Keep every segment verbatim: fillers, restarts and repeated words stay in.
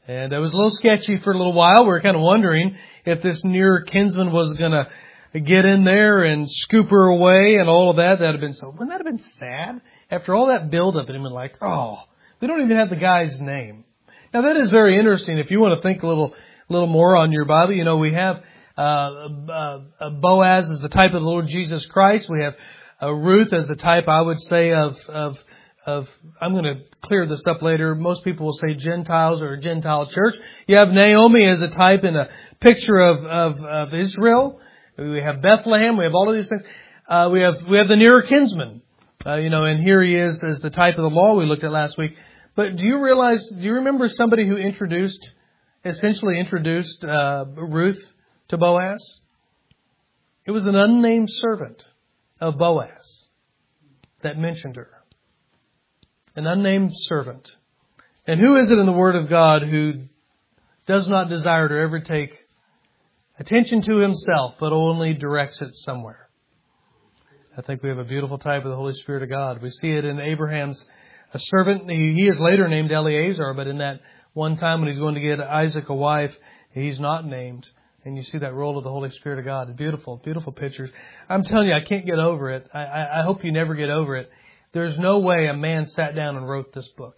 And it was a little sketchy for a little while. We were kind of wondering if this near kinsman was going to get in there and scoop her away and all of that. That would have been so, wouldn't that have been sad? After all that build-up, and been like, oh, we don't even have the guy's name. Now that is very interesting. If you want to think a little, little more on your Bible, you know, we have uh, uh, uh, Boaz as the type of the Lord Jesus Christ. We have uh, Ruth as the type, I would say, of of of. I'm going to clear this up later. Most people will say Gentiles or a Gentile church. You have Naomi as a type and a picture of of, of Israel. We have Bethlehem. We have all of these things. Uh, we have we have the nearer kinsman. Uh, you know, and here he is as the type of the law we looked at last week. But do you realize, do you remember somebody who introduced, essentially introduced uh, Ruth to Boaz? It was an unnamed servant of Boaz that mentioned her. An unnamed servant. And who is it in the Word of God who does not desire to ever take attention to himself, but only directs it somewhere? I think we have a beautiful type of the Holy Spirit of God. We see it in Abraham's a servant. He, he is later named Eleazar, but in that one time when he's going to get Isaac a wife, he's not named. And you see that role of the Holy Spirit of God. It's beautiful, beautiful pictures. I'm telling you, I can't get over it. I, I, I hope you never get over it. There's no way a man sat down and wrote this book.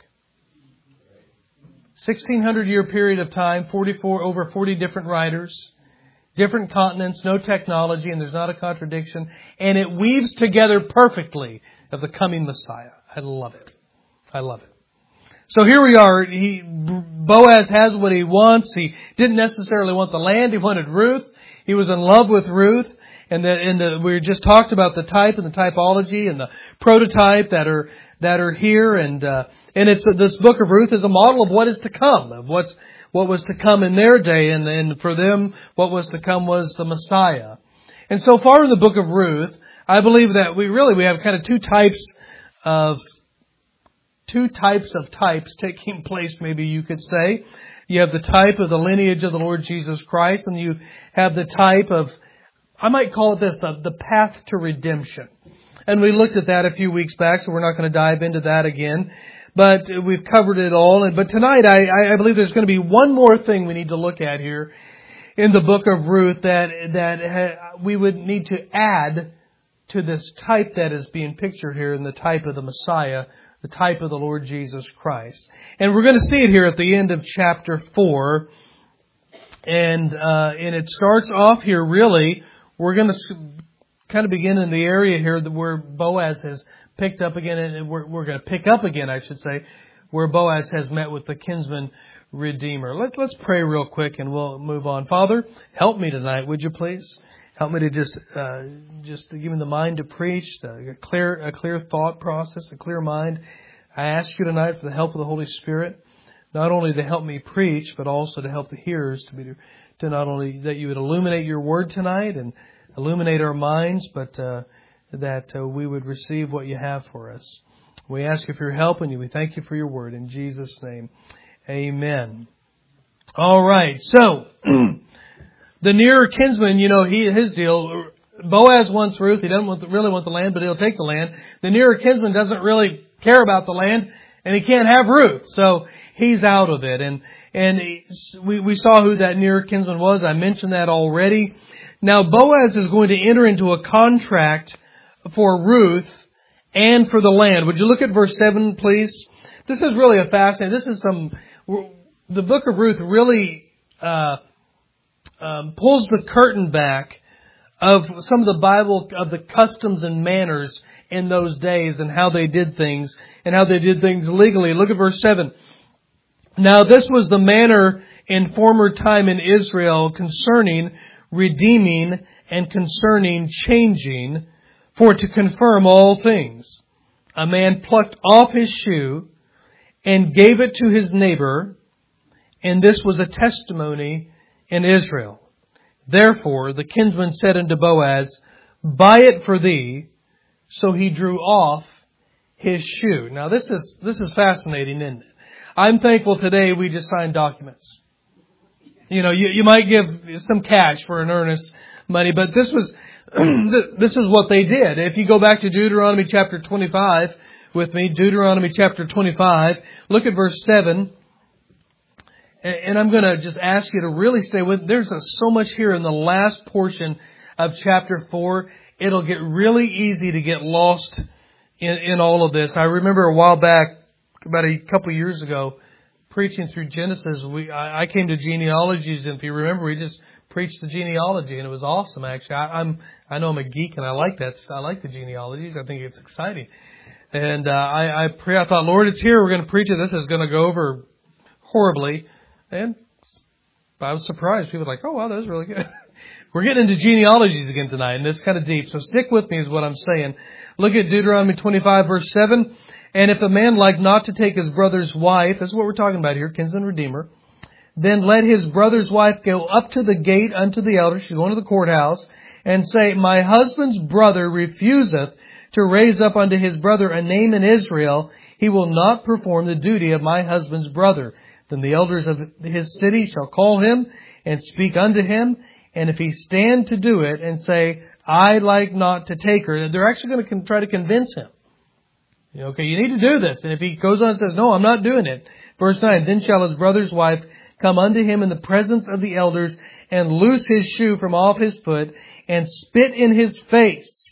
sixteen hundred year period of time, forty-four over forty different writers. Different continents, no technology, and there's not a contradiction. And it weaves together perfectly of the coming Messiah. I love it. I love it. So here we are. He, Boaz has what he wants. He didn't necessarily want the land. He wanted Ruth. He was in love with Ruth. And, the, and the, we just talked about the type and the typology and the prototype that are that are here. And uh, and it's this book of Ruth is a model of what is to come, of what's what was to come in their day, and, and for them, what was to come was the Messiah. And so far in the book of Ruth, I believe that we really, we have kind of two types of, two types of types taking place, maybe you could say. You have the type of the lineage of the Lord Jesus Christ, and you have the type of, I might call it this, the, the path to redemption. And we looked at that a few weeks back, so we're not going to dive into that again. But we've covered it all. But tonight, I, I believe there's going to be one more thing we need to look at here in the book of Ruth that that we would need to add to this type that is being pictured here in the type of the Messiah, the type of the Lord Jesus Christ. And we're going to see it here at the end of chapter four. And uh, and it starts off here really, we're going to kind of begin in the area here where Boaz has picked up again, and we're, we're going to pick up again, I should say, where Boaz has met with the kinsman redeemer. Let's let's pray real quick, and we'll move on. Father, help me tonight, would you please? Help me to just uh, just to give me the mind to preach, a clear a clear thought process, a clear mind. I ask you tonight for the help of the Holy Spirit, not only to help me preach, but also to help the hearers to be to not only that you would illuminate your word tonight and illuminate our minds, but uh, that uh, we would receive what you have for us. We ask you for your help, and we thank you for your word. In Jesus' name, amen. All right, so the nearer kinsman, you know, he his deal, Boaz wants Ruth. He doesn't want the, really want the land, but he'll take the land. The nearer kinsman doesn't really care about the land, and he can't have Ruth, so he's out of it. And and we, we saw who that nearer kinsman was. I mentioned that already. Now, Boaz is going to enter into a contract for Ruth and for the land. Would you look at verse seven, please? This is really a fascinating. This is some. The book of Ruth really uh, um, pulls the curtain back of some of the Bible, of the customs and manners in those days and how they did things and how they did things legally. Look at verse seven. Now, this was the manner in former time in Israel concerning redeeming and concerning changing, for to confirm all things. A man plucked off his shoe and gave it to his neighbor, and this was a testimony in Israel. Therefore the kinsman said unto Boaz, Buy it for thee. So he drew off his shoe. Now this is this is fascinating, isn't it? I'm thankful today we just sign documents. You know, you, you might give some cash for an earnest money, but this was this is what they did. If you go back to Deuteronomy chapter twenty-five with me, Deuteronomy chapter twenty-five, look at verse seven. And I'm going to just ask you to really stay with. There's so much here in the last portion of chapter four. It'll get really easy to get lost in, in all of this. I remember a while back, about a couple of years ago, preaching through Genesis. We I, I came to genealogies, and if you remember, we just preached the genealogy, and it was awesome. Actually, I, I'm I know I'm a geek, and I like that. I like the genealogies. I think it's exciting. And uh, I I pray. I thought, Lord, it's here. We're going to preach it. This is going to go over horribly. And I was surprised. People were like, oh, wow, that was really good. We're getting into genealogies again tonight, and it's kind of deep. So stick with me is what I'm saying. Look at Deuteronomy twenty-five, verse seven. And if a man like not to take his brother's wife, this is what we're talking about here, kinsman redeemer, then let his brother's wife go up to the gate unto the elder, she's going to the courthouse, and say, my husband's brother refuseth to raise up unto his brother a name in Israel. He will not perform the duty of my husband's brother. Then the elders of his city shall call him and speak unto him. And if he stand to do it and say, I like not to take her, they're actually going to con- try to convince him. You know, okay, you need to do this. And if he goes on and says, no, I'm not doing it. Verse nine, then shall his brother's wife come unto him in the presence of the elders and loose his shoe from off his foot and spit in his face.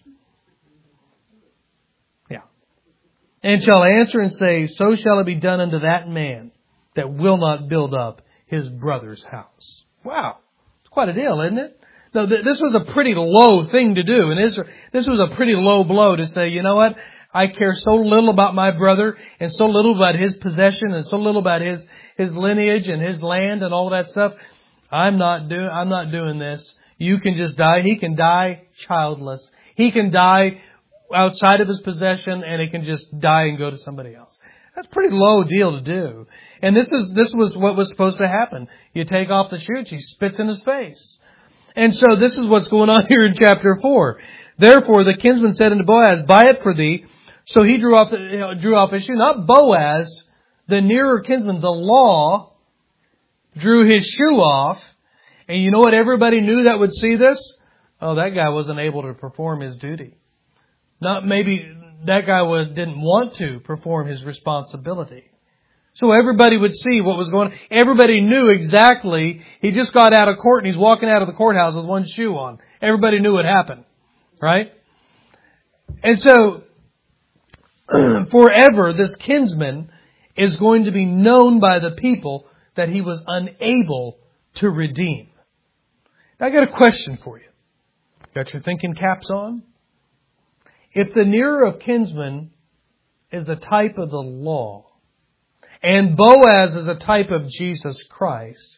Yeah. And shall answer and say, so shall it be done unto that man that will not build up his brother's house. Wow. It's quite a deal, isn't it? No, th- this was a pretty low thing to do. And this, this was a pretty low blow to say, you know what? I care so little about my brother and so little about his possession and so little about his, his lineage and his land and all that stuff. I'm not doing, I'm not doing this. You can just die. He can die childless. He can die outside of his possession, and he can just die and go to somebody else. That's a pretty low deal to do. And this is, this was what was supposed to happen. You take off the shoe, she spits in his face. And so this is what's going on here in chapter four. Therefore the kinsman said unto Boaz, buy it for thee. So he drew off, you know, drew off his shoe. Not Boaz, the nearer kinsman, the law, drew his shoe off. And you know what everybody knew that would see this? Oh, that guy wasn't able to perform his duty. Not maybe that guy was, didn't want to perform his responsibility. So everybody would see what was going on. Everybody knew exactly. He just got out of court and he's walking out of the courthouse with one shoe on. Everybody knew what happened. Right? And so, forever, this kinsman is going to be known by the people that he was unable to redeem. Now, I got a question for you. Got your thinking caps on? If the nearer of kinsman is the type of the law, and Boaz is a type of Jesus Christ,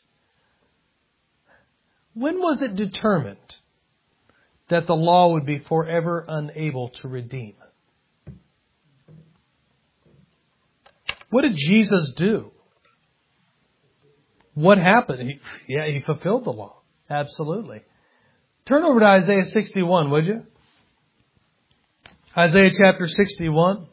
when was it determined that the law would be forever unable to redeem? What did Jesus do? What happened? He, yeah, He fulfilled the law. Absolutely. Turn over to Isaiah sixty-one, would you? Isaiah chapter sixty-one.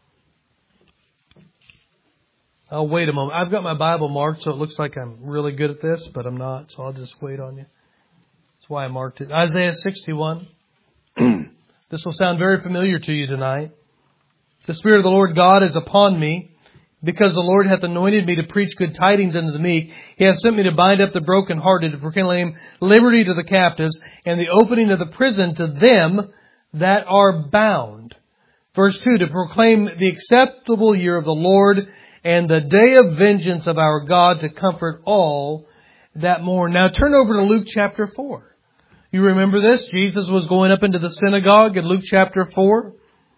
I'll wait a moment. I've got my Bible marked, so it looks like I'm really good at this, but I'm not, so I'll just wait on you. That's why I marked it. Isaiah sixty-one. This will sound very familiar to you tonight. The Spirit of the Lord God is upon me, because the Lord hath anointed me to preach good tidings unto the meek. He hath sent me to bind up the brokenhearted, to proclaim liberty to the captives, and the opening of the prison to them that are bound. Verse two, to proclaim the acceptable year of the Lord, and the day of vengeance of our God, to comfort all that mourn. Now turn over to Luke chapter four. You remember this? Jesus was going up into the synagogue in Luke chapter four.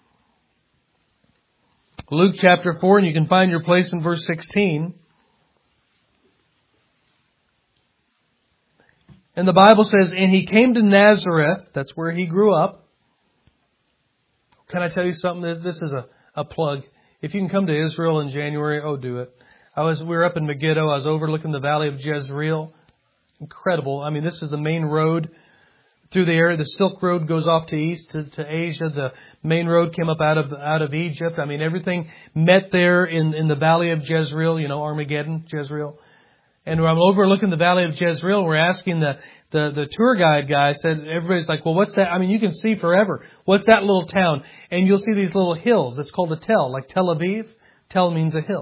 Luke chapter four, and you can find your place in verse sixteen. And the Bible says, and he came to Nazareth, that's where he grew up. Can I tell you something? This is a, a plug. If you can come to Israel in January, oh, do it. I was, we were up in Megiddo. I was overlooking the valley of Jezreel. Incredible. I mean, this is the main road through the area. The Silk Road goes off to east to, to Asia. The main road came up out of out of Egypt. I mean, everything met there in, in the valley of Jezreel, you know, Armageddon, Jezreel. And I'm overlooking the valley of Jezreel. We're asking the, the, the tour guide guy, I said, everybody's like, well, what's that? I mean, you can see forever. What's that little town? And you'll see these little hills. It's called a tell, like Tel Aviv. Tel means a hill.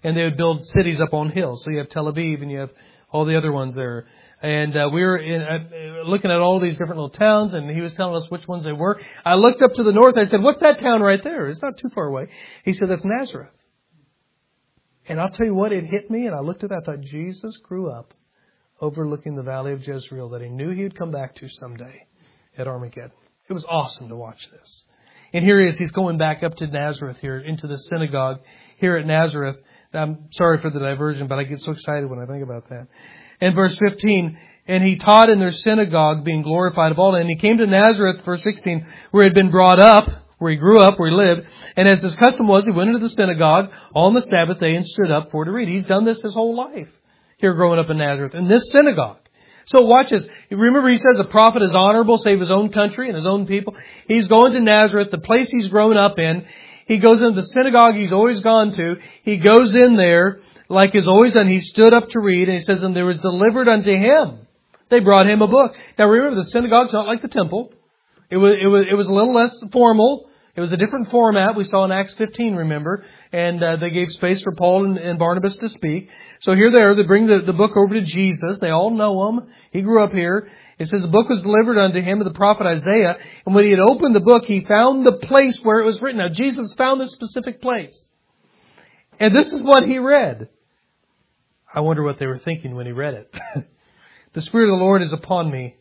and they would build cities up on hills. So you have Tel Aviv and you have all the other ones there. And uh, we were in, uh, looking at all these different little towns, and he was telling us which ones they were. I looked up to the north. I said, "What's that town right there? It's not too far away." He said, "That's Nazareth." And I'll tell you what, it hit me, and I looked at that. I thought, Jesus grew up overlooking the valley of Jezreel that he knew he would come back to someday at Armageddon. It was awesome to watch this. And here he is. He's going back up to Nazareth here, into the synagogue here at Nazareth. I'm sorry for the diversion, but I get so excited when I think about that. And verse fifteen, and he taught in their synagogue, being glorified of all. And he came to Nazareth, verse sixteen, where he had been brought up, where he grew up, where he lived. And as his custom was, he went into the synagogue on the Sabbath day and stood up for to read. He's done this his whole life here growing up in Nazareth, in this synagogue. So watch this. Remember, he says a prophet is honorable, save his own country and his own people. He's going to Nazareth, the place he's grown up in. He goes into the synagogue he's always gone to. He goes in there like he's always done. He stood up to read, and he says, and there was delivered unto him. They brought him a book. Now remember, the synagogue's not like the temple. It was, it was, it was a little less formal. It was a different format. We saw in Acts fifteen, remember? And uh, they gave space for Paul and, and Barnabas to speak. So here they are. They bring the, the book over to Jesus. They all know him. He grew up here. It says the book was delivered unto him of the prophet Isaiah. And when he had opened the book, he found the place where it was written. Now, Jesus found this specific place. And this is what he read. I wonder what they were thinking when he read it. The Spirit of the Lord is upon me.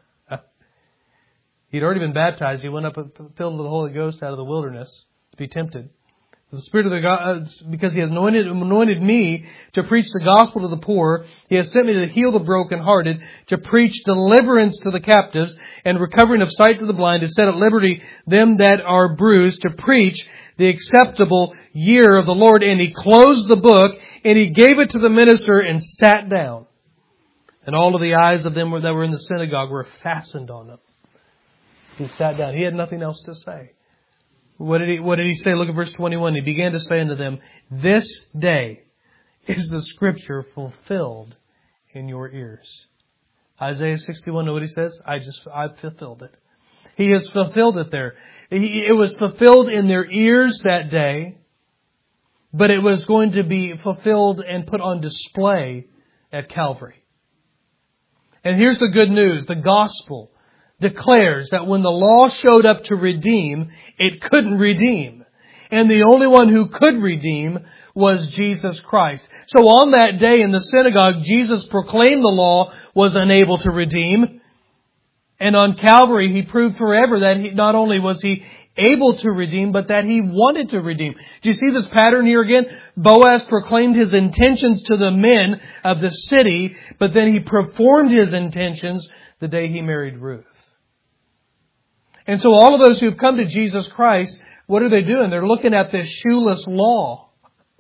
He'd already been baptized. He went up and filled with the Holy Ghost out of the wilderness to be tempted. The Spirit of the God, because He has anointed, anointed me to preach the gospel to the poor. He has sent me to heal the brokenhearted, to preach deliverance to the captives, and recovering of sight to the blind, to set at liberty them that are bruised, to preach the acceptable year of the Lord. And he closed the book, and he gave it to the minister and sat down. And all of the eyes of them that were in the synagogue were fastened on him. He sat down. He had nothing else to say. What did he, what did he say? Look at verse twenty-one. He began to say unto them, this day is the scripture fulfilled in your ears. Isaiah sixty-one, know what he says? I just, I've fulfilled it. He has fulfilled it there. He, it was fulfilled in their ears that day, but it was going to be fulfilled and put on display at Calvary. And here's the good news. The gospel declares that when the law showed up to redeem, it couldn't redeem. And the only one who could redeem was Jesus Christ. So on that day in the synagogue, Jesus proclaimed the law was unable to redeem. And on Calvary, He proved forever that he, not only was He able to redeem, but that He wanted to redeem. Do you see this pattern here again? Boaz proclaimed his intentions to the men of the city, but then he performed his intentions the day he married Ruth. And so all of those who've come to Jesus Christ, what are they doing? They're looking at this shoeless law.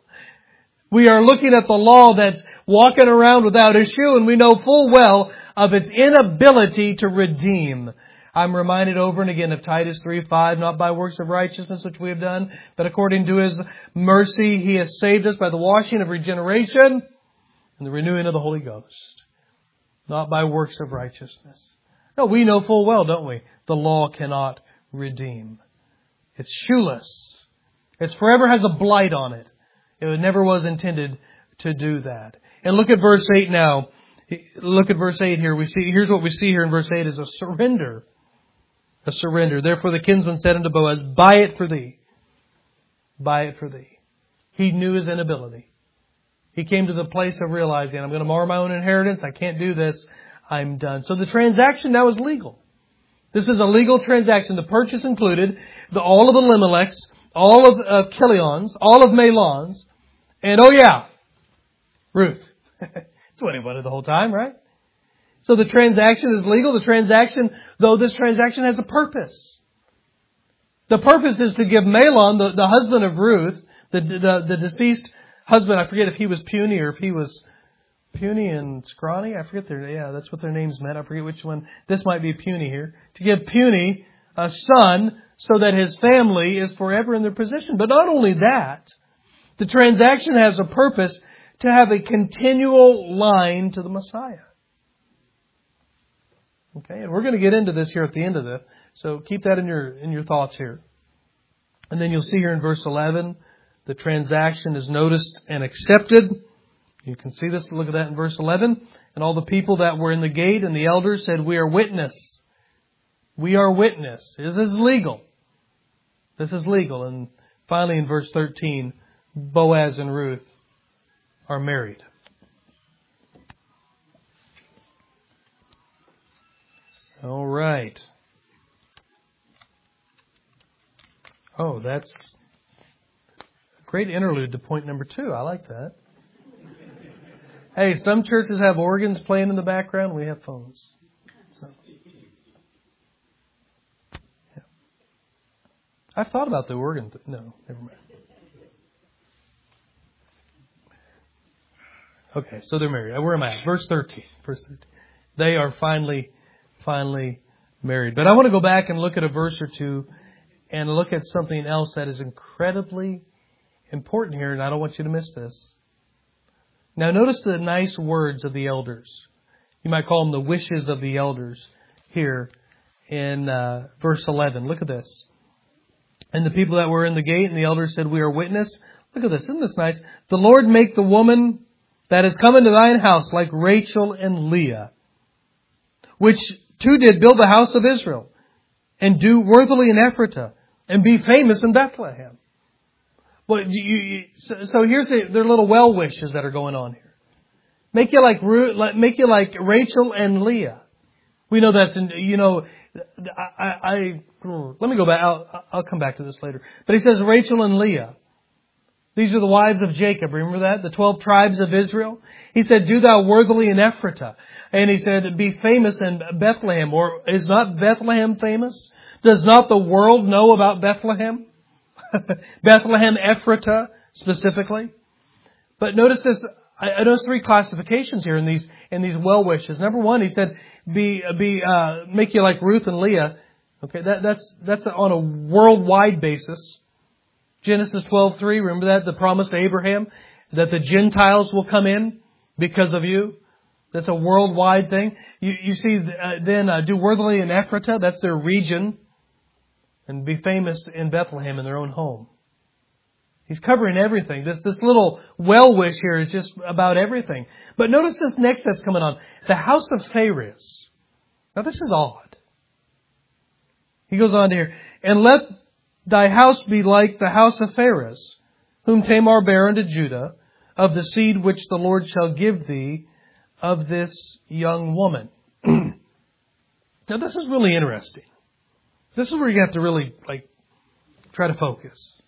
We are looking at the law that's walking around without a shoe, and we know full well of its inability to redeem. I'm reminded over and again of Titus three five, not by works of righteousness which we have done, but according to His mercy He has saved us by the washing of regeneration and the renewing of the Holy Ghost. Not by works of righteousness. No, we know full well, don't we? The law cannot redeem. It's shoeless. It forever has a blight on it. It never was intended to do that. And look at verse eight now. Look at verse eight here. We see, here's what we see here in verse eight is a surrender. A surrender. Therefore the kinsman said unto Boaz, buy it for thee. Buy it for thee. He knew his inability. He came to the place of realizing, I'm going to mar my own inheritance. I can't do this. I'm done. So the transaction now is legal. This is a legal transaction. The purchase included the, all of Elimelech's, all of uh, Kilion's, all of Mahlon's, and oh yeah, Ruth. That's what he wanted the whole time, right? So the transaction is legal. The transaction, though this transaction has a purpose. The purpose is to give Mahlon, the, the husband of Ruth, the, the, the deceased husband, I forget if he was puny or if he was Puny and Scrawny, I forget their, yeah, that's what their names meant. I forget which one. This might be Puny here. To give Puny a son so that his family is forever in their position. But not only that, the transaction has a purpose to have a continual line to the Messiah. Okay, and we're going to get into this here at the end of it. So keep that in your, in your thoughts here. And then you'll see here in verse eleven, The transaction is noticed and accepted. You can see this. Look at that in verse eleven. And all the people that were in the gate and the elders said, "We are witness. We are witness." This is legal. This is legal. And finally in verse thirteen, Boaz and Ruth are married. All right. Oh, that's a great interlude to point number two. I like that. Hey, some churches have organs playing in the background. We have phones. So, yeah. I thought about the organ. Th- no, never mind. Okay, so they're married. Where am I at? Verse thirteen. Verse thirteen. They are finally, finally married. But I want to go back and look at a verse or two and look at something else that is incredibly important here, and I don't want you to miss this. Now notice the nice words of the elders. You might call them the wishes of the elders here in uh, verse eleven. Look at this. And the people that were in the gate and the elders said, "We are witness." Look at this. Isn't this nice? "The Lord make the woman that is come into thine house like Rachel and Leah, which two did build the house of Israel, and do worthily in Ephratah, and be famous in Bethlehem." Well, you, you, so, so here's the, their little well wishes that are going on here. Make you like make you like Rachel and Leah. We know that's in, you know. I, I, I let me go back. I'll, I'll come back to this later. But he says Rachel and Leah. These are the wives of Jacob. Remember that? The twelve tribes of Israel. He said, "Do thou worthily in Ephratah." And he said, "Be famous in Bethlehem." Or is not Bethlehem famous? Does not the world know about Bethlehem? Bethlehem, Ephratah, specifically. But notice this. I notice three classifications here in these in these well wishes. Number one, he said, "Be be uh, make you like Ruth and Leah." Okay, that that's that's on a worldwide basis. Genesis twelve three. Remember that, the promise to Abraham that the Gentiles will come in because of you. That's a worldwide thing. You you see uh, then uh, do worthily in Ephratah. That's their region. And be famous in Bethlehem in their own home. He's covering everything. This this little well wish here is just about everything. But notice this next that's coming on. The house of Phares. Now this is odd. He goes on here. "And let thy house be like the house of Phares, whom Tamar bare unto Judah, of the seed which the Lord shall give thee of this young woman." Now this is really interesting. This is where you have to really like try to focus.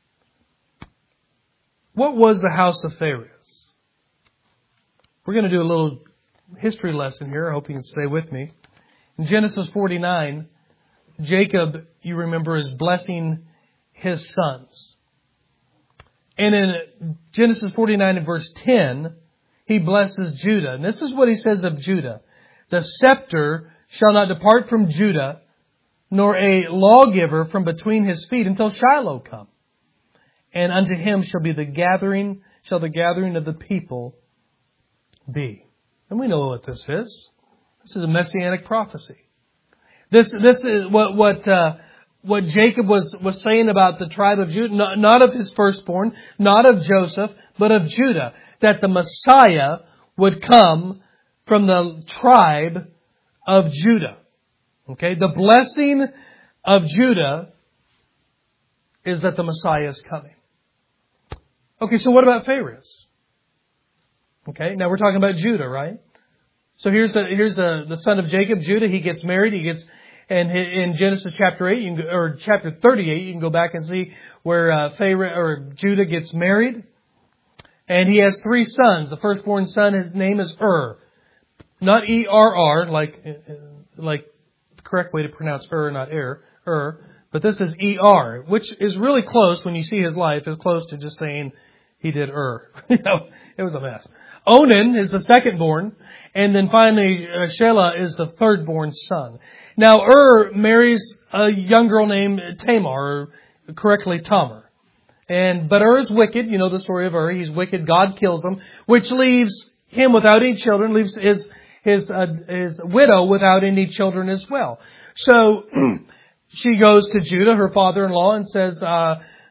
What was the house of Phares? We're going to do a little history lesson here. I hope you can stay with me. In Genesis forty-nine, Jacob, you remember, is blessing his sons. And in Genesis forty-nine and verse ten, he blesses Judah. And this is what he says of Judah. "The scepter shall not depart from Judah, nor a lawgiver from between his feet until Shiloh come. And unto him shall be the gathering, shall the gathering of the people be." And we know what this is. This is a messianic prophecy. This, this is what, what, uh, what Jacob was, was saying about the tribe of Judah, not, not of his firstborn, not of Joseph, but of Judah. That the Messiah would come from the tribe of Judah. Okay, the blessing of Judah is that the Messiah is coming. Okay, so what about Phares? Okay, now we're talking about Judah, right? So here's the here's the, the son of Jacob, Judah. He gets married. He gets, and in Genesis chapter eight, you can go, or chapter thirty-eight, you can go back and see where uh, Phares or Judah gets married, and he has three sons. The firstborn son, his name is Ur, not E R R, like like. Correct way to pronounce Ur, not Er, Ur, but this is E R, which is really close when you see his life, is close to just saying he did Ur. You know, it was a mess. Onan is the second-born, and then finally uh, Shelah is the third-born son. Now Ur marries a young girl named Tamar, or correctly Tamar. And but Ur is wicked. You know the story of Ur. He's wicked. God kills him, which leaves him without any children, leaves his his uh, his widow without any children as well. So she goes to Judah, her father-in-law, and says, uh,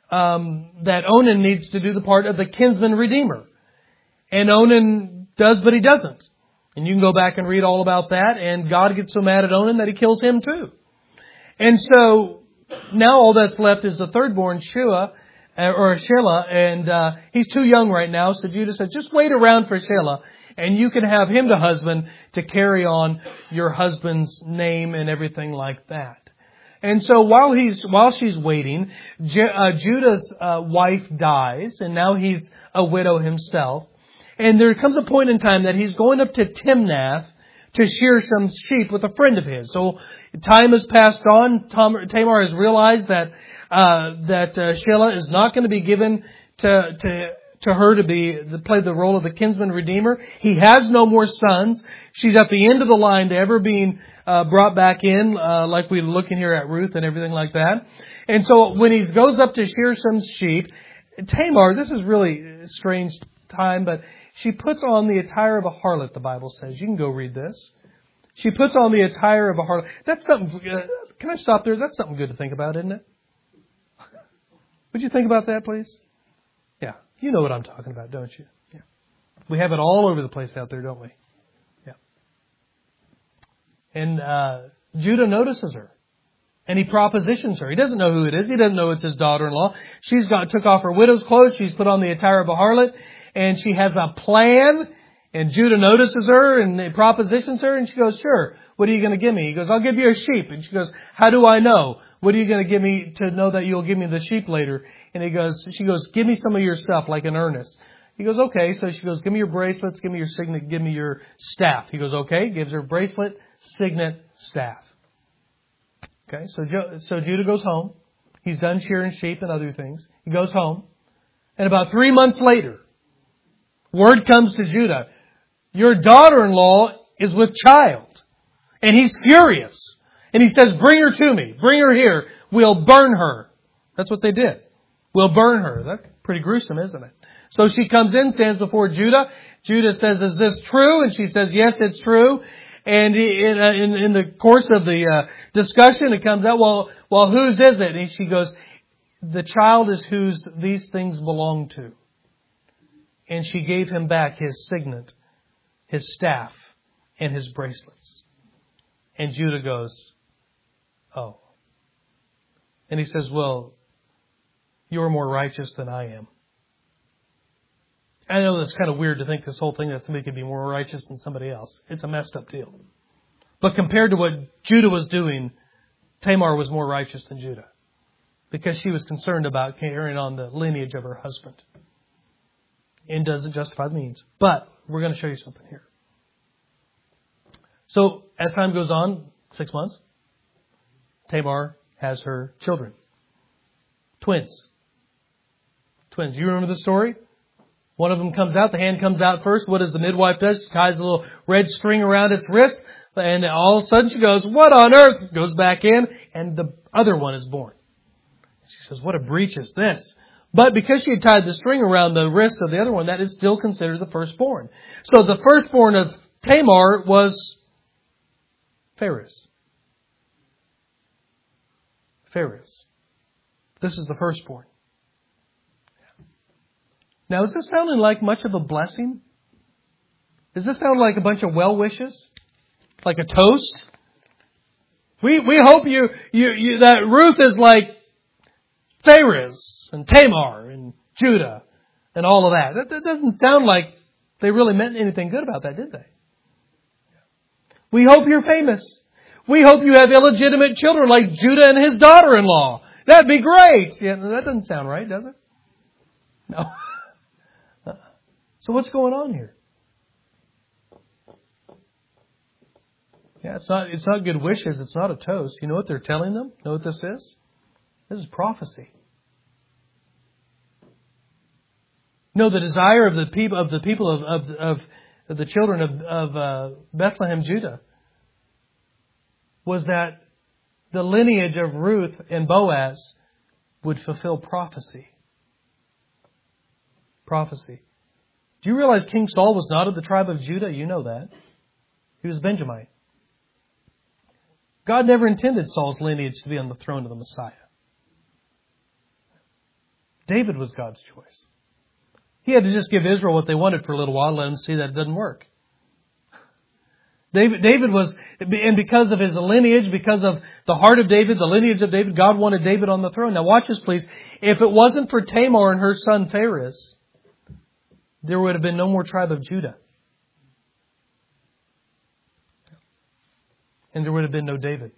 um, that Onan needs to do the part of the kinsman redeemer. And Onan does, but he doesn't. And you can go back and read all about that. And God gets so mad at Onan that he kills him too. And so now all that's left is the third-born Shua, or Shelah, and uh, he's too young right now. So Judah says, just wait around for Shelah, and you can have him to husband to carry on your husband's name and everything like that. And so while he's while she's waiting, J- uh, Judah's uh, wife dies, and now he's a widow himself. And there comes a point in time that he's going up to Timnath to shear some sheep with a friend of his. So time has passed on. Tom, Tamar has realized that uh, that uh, Shelah is not going to be given to to to her to be to play the role of the kinsman redeemer. He has no more sons. She's at the end of the line to ever being uh, brought back in, uh, like we're looking here at Ruth and everything like that. And so when he goes up to shear some sheep, Tamar, this is really a strange time, but she puts on the attire of a harlot, the Bible says. You can go read this. She puts on the attire of a harlot. That's something, uh, can I stop there? That's something good to think about, isn't it? Would you think about that, please? Yeah. You know what I'm talking about, don't you? Yeah. We have it all over the place out there, don't we? Yeah. And uh, Judah notices her. And he propositions her. He doesn't know who it is. He doesn't know it's his daughter-in-law. She's got took off her widow's clothes. She's put on the attire of a harlot. And she has a plan, and Judah notices her and he propositions her, and she goes, sure, what are you going to give me? He goes, I'll give you a sheep. And she goes, how do I know? What are you going to give me to know that you'll give me the sheep later? And he goes, she goes, give me some of your stuff like an earnest. He goes, okay. So she goes, give me your bracelets, give me your signet, give me your staff. He goes, okay. Gives her bracelet, signet, staff. Okay. So, so Judah goes home. He's done shearing sheep and other things. He goes home. And about three months later, word comes to Judah, your daughter-in-law is with child. And he's furious. And he says, bring her to me. Bring her here. We'll burn her. That's what they did. We'll burn her. That's pretty gruesome, isn't it? So she comes in, stands before Judah. Judah says, is this true? And she says, yes, it's true. And in, in, in the course of the uh, discussion, it comes out, well, well, whose is it? And she goes, the child is whose these things belong to. And she gave him back his signet, his staff, and his bracelets. And Judah goes, oh. And he says, well, you're more righteous than I am. I know it's kind of weird to think this whole thing that somebody could be more righteous than somebody else. It's a messed up deal. But compared to what Judah was doing, Tamar was more righteous than Judah. Because she was concerned about carrying on the lineage of her husband. And doesn't justify the means. But we're going to show you something here. So as time goes on, six months, Tamar has her children. Twins. Twins. You remember the story? One of them comes out. The hand comes out first. What does the midwife do? She ties a little red string around its wrist. And all of a sudden she goes, what on earth? Goes back in. And the other one is born. She says, what a breach is this? But because she had tied the string around the wrist of the other one, that is still considered the firstborn. So the firstborn of Tamar was Pharez. Pharez. This is the firstborn. Now, is this sounding like much of a blessing? Does this sound like a bunch of well wishes? Like a toast? We we hope you you, you that Ruth is like Pharez and Tamar and Judah and all of that. That, that doesn't sound like they really meant anything good about that, did they? We hope you're famous. We hope you have illegitimate children like Judah and his daughter-in-law. That'd be great. Yeah, that doesn't sound right, does it? No. So what's going on here? Yeah, it's not it's not good wishes. It's not a toast. You know what they're telling them? You know what this is? This is prophecy. No, the desire of the people of the people of of, of, of the children of, of uh, Bethlehem, Judah, was that the lineage of Ruth and Boaz would fulfill prophecy. Prophecy. Do you realize King Saul was not of the tribe of Judah? You know that. He was a Benjamite. God never intended Saul's lineage to be on the throne of the Messiah. David was God's choice. He had to just give Israel what they wanted for a little while and let them see that it doesn't work. David, David was, and because of his lineage, because of the heart of David, the lineage of David, God wanted David on the throne. Now watch this, please. If it wasn't for Tamar and her son Pharez, there would have been no more tribe of Judah. And there would have been no David.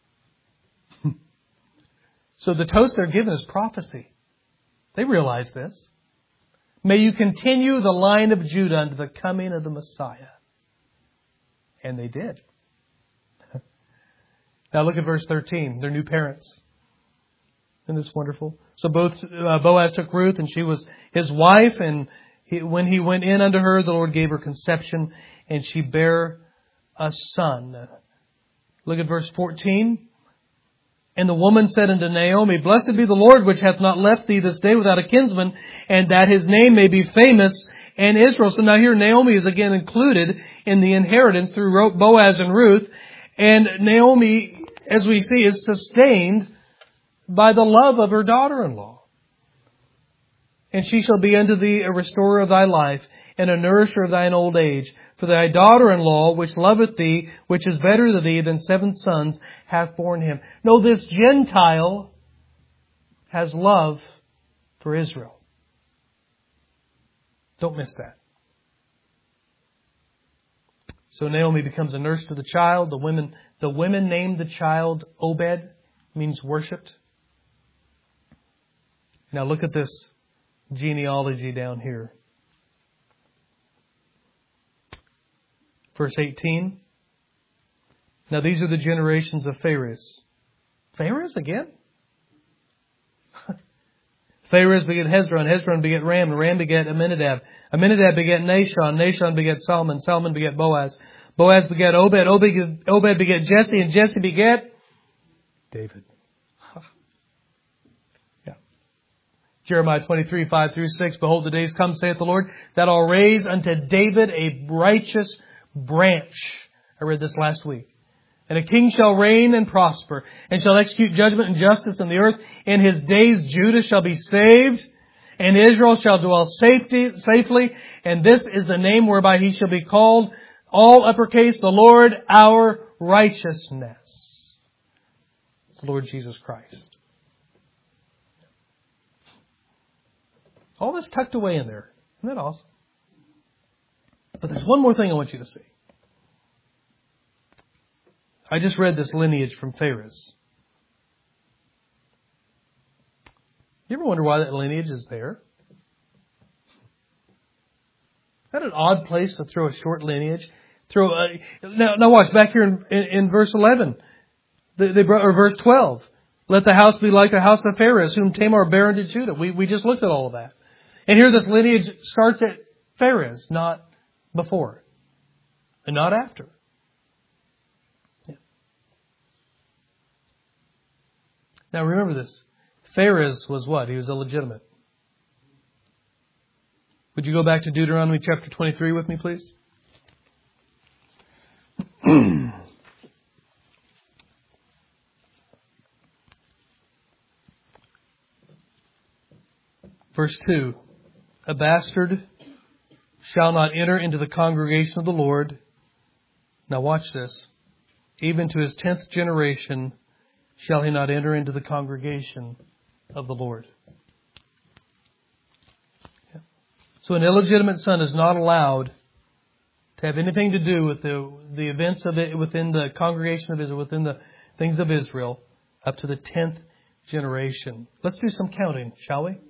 So the toast they're given is prophecy. They realize this. May you continue the line of Judah unto the coming of the Messiah. And they did. Now look at verse thirteen. Their new parents. Isn't this wonderful? So both uh, Boaz took Ruth, and she was his wife. And he, when he went in unto her, the Lord gave her conception, and she bare a son. Look at verse fourteen. And the woman said unto Naomi, Blessed be the Lord, which hath not left thee this day without a kinsman, and that his name may be famous in Israel. So now here Naomi is again included in the inheritance through Boaz and Ruth. And Naomi, as we see, is sustained by the love of her daughter-in-law. And she shall be unto thee a restorer of thy life, and a nourisher of thine old age. For thy daughter-in-law, which loveth thee, which is better to thee than seven sons, hath borne him. No, this Gentile has love for Israel. Don't miss that. So Naomi becomes a nurse to the child. The women, the women named the child Obed, means worshipped. Now look at this genealogy down here. Verse eighteen. Now these are the generations of Pharez. Pharez again? Pharez begat Hezron. Hezron begat Ram. And Ram begat Aminadab. Aminadab begat Nashon. Nashon begat Salmon. Salmon begat Boaz. Boaz begat Obed. Obed, Obed begat Jesse. And Jesse begat David. Yeah. Jeremiah twenty-three, five through six. Behold, the days come, saith the Lord, that I'll raise unto David a righteous branch. I read this last week. And a king shall reign and prosper, and shall execute judgment and justice in the earth. In his days Judah shall be saved, and Israel shall dwell safety, safely. And this is the name whereby he shall be called, all uppercase, the Lord our righteousness. It's the Lord Jesus Christ. All this tucked away in there. Isn't that awesome? But there's one more thing I want you to see. I just read this lineage from Pharez. You ever wonder why that lineage is there? Isn't that an odd place to throw a short lineage? Throw a, now, now watch back here in, in, in verse eleven, they, they brought, or verse twelve. Let the house be like the house of Pharez, whom Tamar bare unto Judah. We we just looked at all of that, and here this lineage starts at Pharez, not before, and not after. Now remember this. Pharez was what? He was illegitimate. Would you go back to Deuteronomy chapter twenty-three with me, please? Verse two. A bastard shall not enter into the congregation of the Lord. Now watch this. Even to his tenth generation shall he not enter into the congregation of the Lord. Yeah. So an illegitimate son is not allowed to have anything to do with the the events of it within the congregation of Israel, within the things of Israel, up to the tenth generation. Let's do some counting, shall we?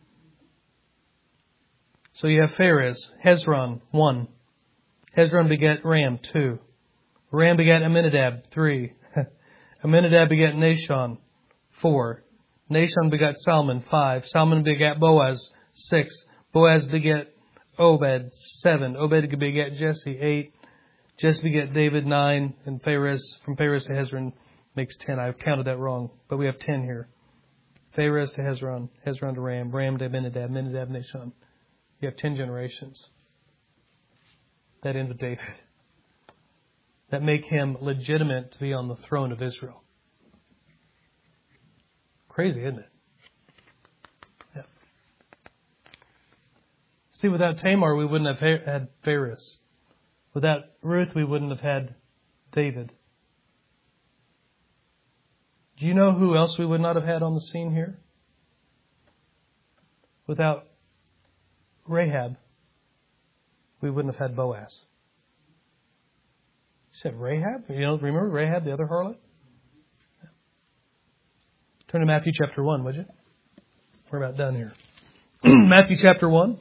So you have Pharez, Hezron, one. Hezron begat Ram, two. Ram begat Aminadab, three. Aminadab begat Nashon, four. Nashon begat Salmon, five. Salmon begat Boaz, six. Boaz begat Obed, seven. Obed begat Jesse, eight. Jesse begat David, nine. And Pharez, from Pharez to Hezron makes ten. I've counted that wrong, but we have ten here. Pharez to Hezron, Hezron to Ram, Ram to Aminadab, Aminadab to Nashon. You have ten generations that end with David, that make him legitimate to be on the throne of Israel. Crazy, isn't it? Yeah. See, without Tamar, we wouldn't have had Phares. Without Ruth, we wouldn't have had David. Do you know who else we would not have had on the scene here? Without Rahab, we wouldn't have had Boaz. You said Rahab? You know, remember Rahab, the other harlot? Turn to Matthew chapter one, would you? We're about done here. Matthew chapter one.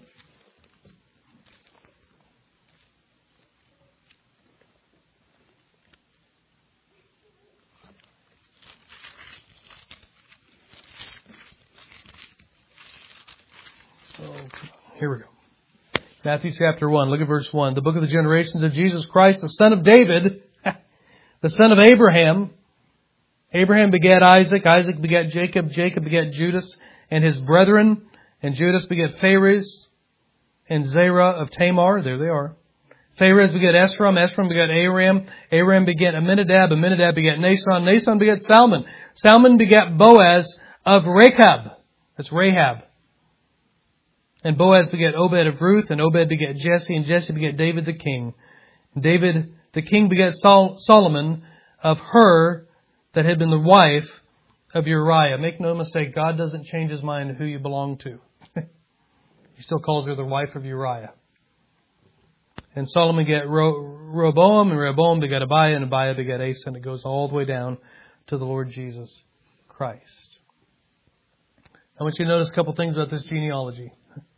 Here we go. Matthew chapter one. Look at verse one. The book of the generations of Jesus Christ, the son of David, the son of Abraham. Abraham begat Isaac. Isaac begat Jacob. Jacob begat Judas and his brethren. And Judas begat Phares and Zerah of Tamar. There they are. Phares begat Esrom. Esrom begat Aram. Aram begat Aminadab. Aminadab begat Nason. Nason begat Salmon. Salmon begat Boaz of Rechab. That's Rahab. And Boaz begat Obed of Ruth, and Obed begat Jesse, and Jesse begat David the king. And David the king begat Sol- Solomon of her that had been the wife of Uriah. Make no mistake, God doesn't change His mind who you belong to. He still calls her the wife of Uriah. And Solomon begat Ro- Rehoboam, and Rehoboam begat Abiah, and Abiah begat Asa, and it goes all the way down to the Lord Jesus Christ. I want you to notice a couple things about this genealogy.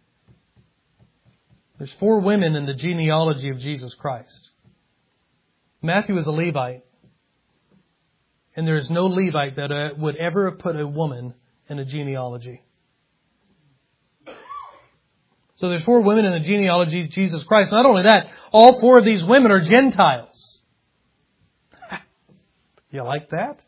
There's four women in the genealogy of Jesus Christ. Matthew is a Levite. And there is no Levite that uh, would ever have put a woman in a genealogy. So there's four women in the genealogy of Jesus Christ. Not only that, all four of these women are Gentiles. You like that?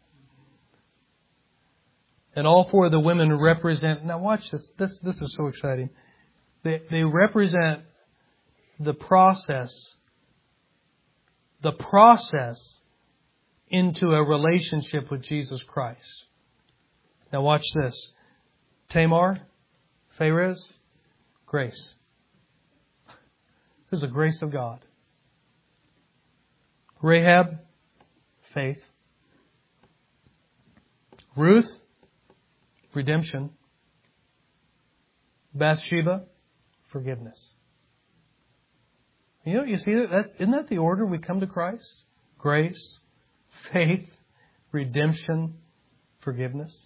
And all four of the women represent... Now watch this. This, this is so exciting. They, they represent the process, the process into a relationship with Jesus Christ. Now watch this. Tamar, Phares, grace. There's the grace of God. Rahab, faith. Ruth, redemption. Bathsheba, forgiveness. You know, you see that, that isn't that the order we come to Christ? Grace, faith, redemption, forgiveness.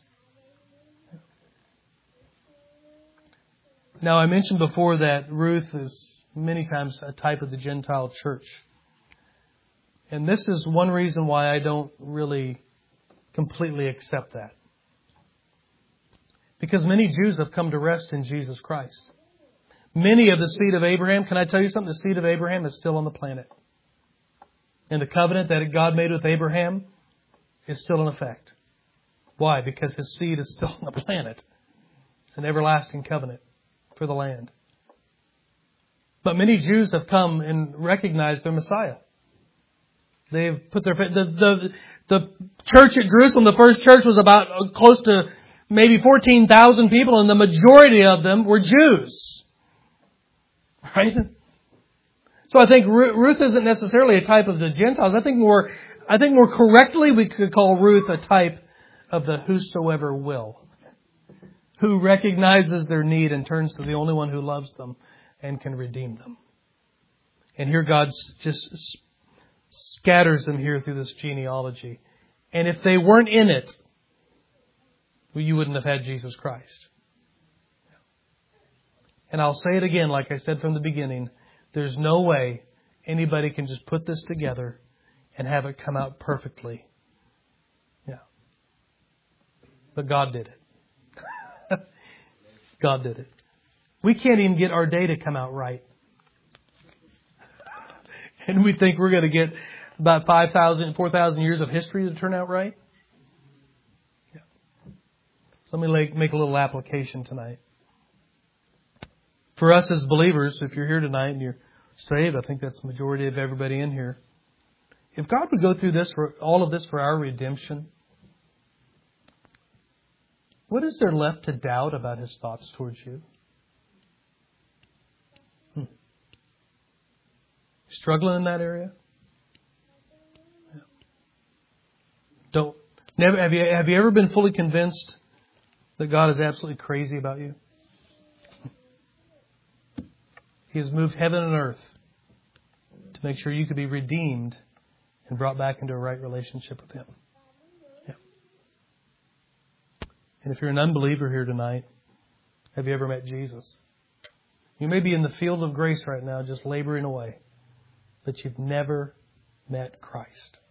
Now, I mentioned before that Ruth is many times a type of the Gentile church. And this is one reason why I don't really completely accept that. Because many Jews have come to rest in Jesus Christ. Many of the seed of Abraham, can I tell you something? The seed of Abraham is still on the planet. And the covenant that God made with Abraham is still in effect. Why? Because his seed is still on the planet. It's an everlasting covenant for the land. But many Jews have come and recognized their Messiah. They've put their the the the church at Jerusalem, the first church, was about close to maybe fourteen thousand people, and the majority of them were Jews. Right? So I think Ruth isn't necessarily a type of the Gentiles. I think more, I think more correctly we could call Ruth a type of the whosoever will, who recognizes their need and turns to the only one who loves them and can redeem them. And here God just scatters them here through this genealogy. And if they weren't in it, well, you wouldn't have had Jesus Christ. And I'll say it again, like I said from the beginning, there's no way anybody can just put this together and have it come out perfectly. Yeah. But God did it. God did it. We can't even get our day to come out right. And we think we're going to get about five thousand, four thousand years of history to turn out right. Yeah. So let me make a little application tonight. For us as believers, if you're here tonight and you're saved, I think that's the majority of everybody in here. If God would go through this for all of this for our redemption, what is there left to doubt about His thoughts towards you? Struggling in that area? Yeah. Don't. Never. Have you Have you ever been fully convinced that God is absolutely crazy about you? He has moved heaven and earth to make sure you could be redeemed and brought back into a right relationship with Him. Yeah. And if you're an unbeliever here tonight, have you ever met Jesus? You may be in the field of grace right now, just laboring away, but you've never met Christ.